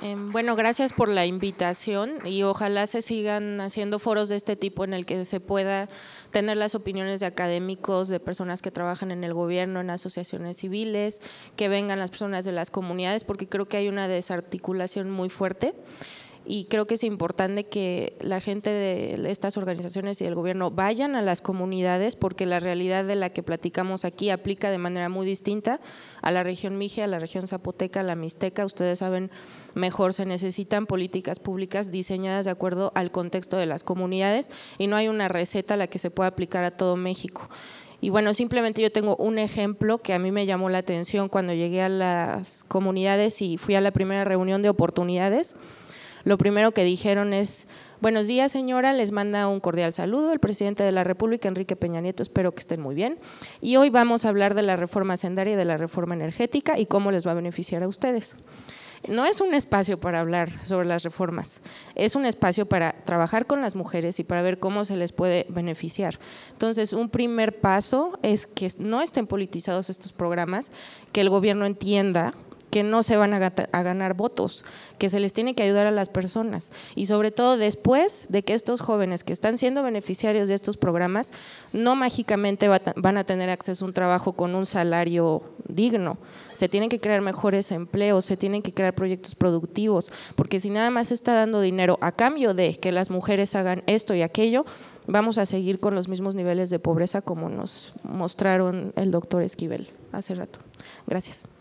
Bueno, gracias por la invitación y ojalá se sigan haciendo foros de este tipo en el que se pueda tener las opiniones de académicos, de personas que trabajan en el gobierno, en asociaciones civiles, que vengan las personas de las comunidades, porque creo que hay una desarticulación muy fuerte. Y creo que es importante que la gente de estas organizaciones y del gobierno vayan a las comunidades, porque la realidad de la que platicamos aquí aplica de manera muy distinta a la región Mije, a la región Zapoteca, a la Mixteca. Ustedes saben mejor, se necesitan políticas públicas diseñadas de acuerdo al contexto de las comunidades y no hay una receta a la que se pueda aplicar a todo México. Y bueno, simplemente yo tengo un ejemplo que a mí me llamó la atención cuando llegué a las comunidades y fui a la primera reunión de oportunidades. Lo primero que dijeron es: buenos días, señora, les manda un cordial saludo el presidente de la República, Enrique Peña Nieto, espero que estén muy bien. Y hoy vamos a hablar de la reforma hacendaria y de la reforma energética y cómo les va a beneficiar a ustedes. No es un espacio para hablar sobre las reformas, es un espacio para trabajar con las mujeres y para ver cómo se les puede beneficiar. Entonces, un primer paso es que no estén politizados estos programas, que el gobierno entienda que no se van a ganar votos, que se les tiene que ayudar a las personas y sobre todo después de que estos jóvenes que están siendo beneficiarios de estos programas no mágicamente van a tener acceso a un trabajo con un salario digno. Se tienen que crear mejores empleos, se tienen que crear proyectos productivos, porque si nada más se está dando dinero a cambio de que las mujeres hagan esto y aquello, vamos a seguir con los mismos niveles de pobreza como nos mostraron el doctor Esquivel hace rato. Gracias.